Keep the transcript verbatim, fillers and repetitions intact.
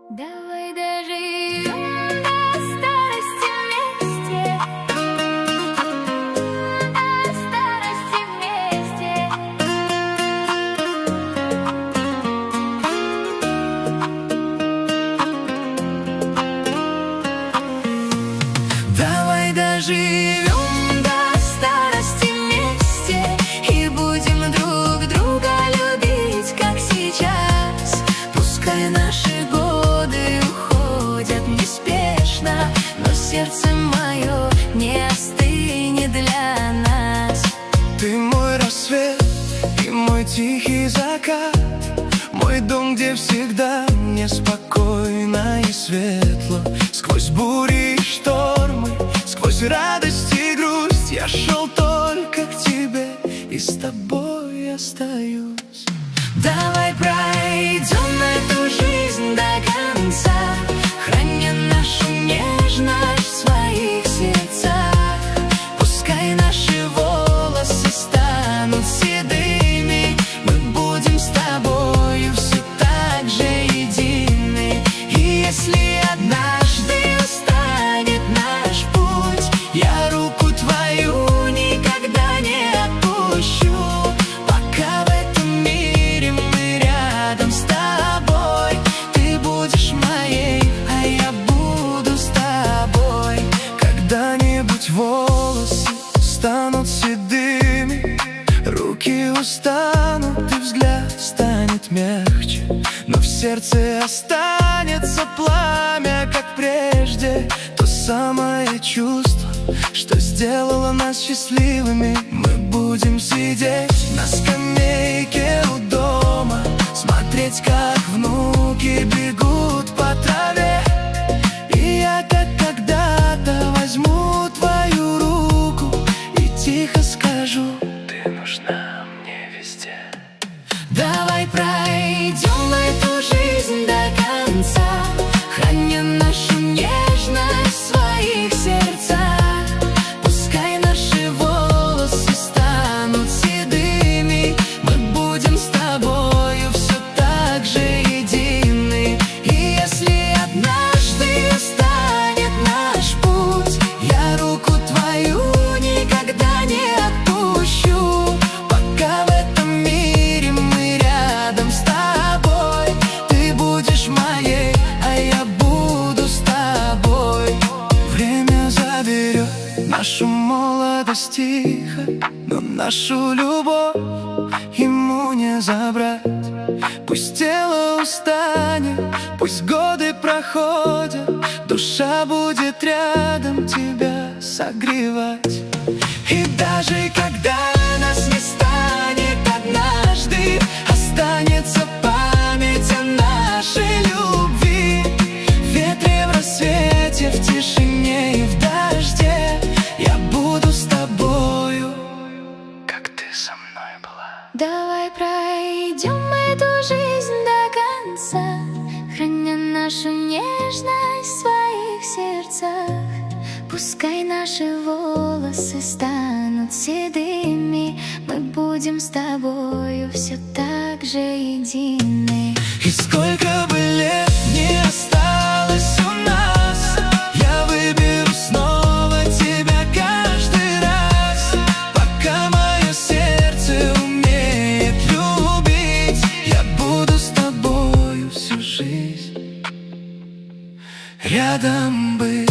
Давай доживем до старости вместе, до старости вместе. Давай доживем до старости вместе и будем друг друга любить, как сейчас. Пускай наши годы уходят неспешно, но сердце мое не остынет для нас. Ты мой рассвет и мой тихий закат, мой дом, где всегда мне спокойно и светло. Сквозь бури и штормы, сквозь радость и грусть я шел только к тебе и с тобой остаюсь. Давай пройдем эту жизнь до конца, храня нашу нежность в своих сердцах. Пускай наши волосы станут седыми, мы будем с тобою все так же едины. И если однажды устанет наш путь, я руку твою никогда не отпущу. Пока в этом мире мы рядом с тобой, ты будешь моей, а я буду с тобой. Когда-нибудь волосы станут седыми, руки устанут и взгляд станет мягче, но в сердце останется пламя, как прежде. То самое чувство, что сделало нас счастливыми. Мы будем сидеть на скамейке у дома, смотреть, как внуки бегут по траве. И я, как когда-то, возьму твою руку и тихо скажу: ты нужна мне везде. Давай пройдем эту жизнь до конца, храня нашу нежность в своих сердцах. Пускай наши волосы станут седыми, мы будем с тобою все так же едины. И если однажды устанет наш путь, я руку твою никогда не отпущу. Пока в этом мире мы рядом с тобой, ты будешь моей, а я буду с тобой. Время заберет нашу молодость тихо, но нашу любовь ему не забрать. Пусть тело устанет, пусть годы проходят, душа будет рядом тебя согревать. И даже когда нас не станет, однажды останется память о нашей любви. В ветре, в рассвете, в тишине и в дожде я буду с тобою, как ты со мной была. Давай пройдем эту жизнь до конца, храня нашу нежность в своих сердцах. Пускай наши волосы станут седыми, мы будем с тобою все так же едины. И сколько бы лет не осталось у нас, я выберу снова тебя каждый раз. Пока мое сердце умеет любить, я буду с тобою всю жизнь рядом быть.